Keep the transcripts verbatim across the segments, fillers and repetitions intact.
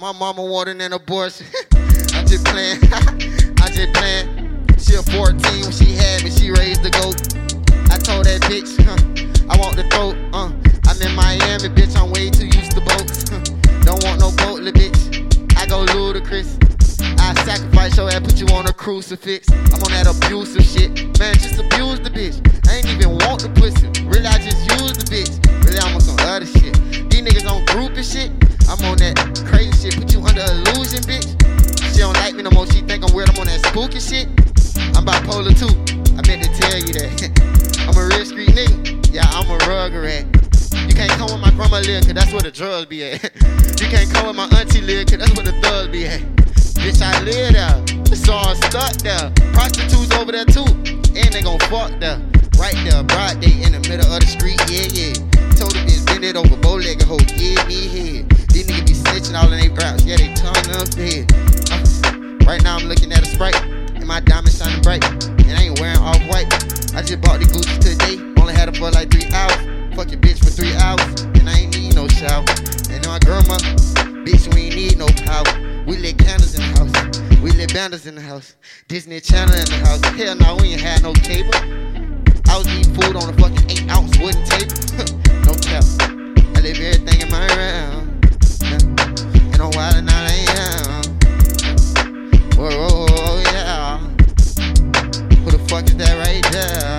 My mama wanted an abortion. I'm just playing. I just playing. She a fourteen when she had me. She raised the goat. I told that bitch, huh, I want the throat. Uh, I'm in Miami, bitch. I'm way too used to boats. Huh. Don't want no boat, little bitch. I go ludicrous. I sacrifice your ass, put you on a crucifix. I'm on that abusive shit. Man, just abuse the bitch. I ain't even want the pussy. Really, I just use the bitch. Really, I'm on some other shit. These niggas on group and shit. I'm on that crazy shit. Put you under illusion, bitch. She don't like me no more. She think I'm weird. I'm on that spooky shit. I'm bipolar too. I meant to tell you that. I'm a real street nigga. Yeah, I'm a rugger rat. You can't come with my grandma live, cause that's where the drugs be at. You can't come with my auntie live, cause that's where the thugs be at. Bitch, I live there, so I'm stuck there. Prostitutes over there too, and they gon' fuck there. Right there, broad day in the middle of the street, yeah, yeah. Told the bitch, bend it over, bow-legged hoe, give me head. These niggas be snitching all in they raps, yeah, they tongue up head. Uh, right now I'm looking at a Sprite, and my diamond shining bright, and I ain't wearing off-white. I just bought the Gucci today, only had it for like three hours. Fuck your bitch for three hours, and I ain't need no shower. And my grandma, bitch, we ain't need no power. We lit candles in the house, we lit banners in the house, Disney Channel in the house. Hell no, we ain't had no cable. I was eating food on a fucking eight ounce wooden table. No cap, I live everything in my round. Yeah. And I'm wildin' out, I ain't down. Whoa, whoa, whoa, yeah. Who the fuck is that right there?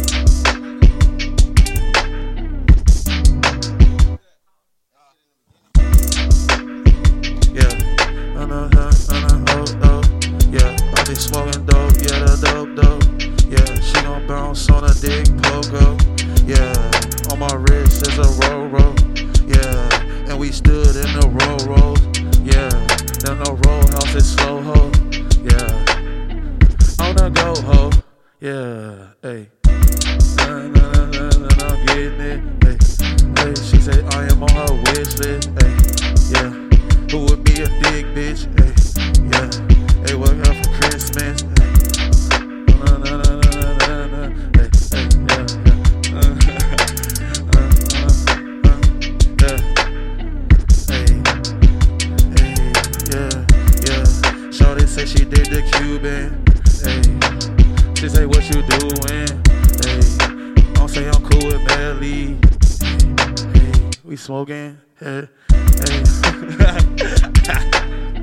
Smoking dope, yeah, the dope, dope. Yeah, she gon' bounce on a dick pogo. Yeah, on my wrist is a roll, roll. Yeah, and we stood in the roll, roll. Yeah, then the roll house is slow, ho. Yeah, on the go, ho. Yeah, hey. Nah, nah, nah, nah, nah, nah, getting it. Hey, hey, she say I am on her wish list. Hey, yeah, who would be a big bitch? Hey, yeah. Hey, what up for Christmas? Hey, na na na na na na. Hey, hey, yeah, yeah. Uh, uh, uh, uh, yeah. Hey, hey, yeah, yeah. Shorty say she did the Cuban. Hey, she say what you doing? Hey, don't say I'm cool with Belly. Hey, we smoking. Hey, hey.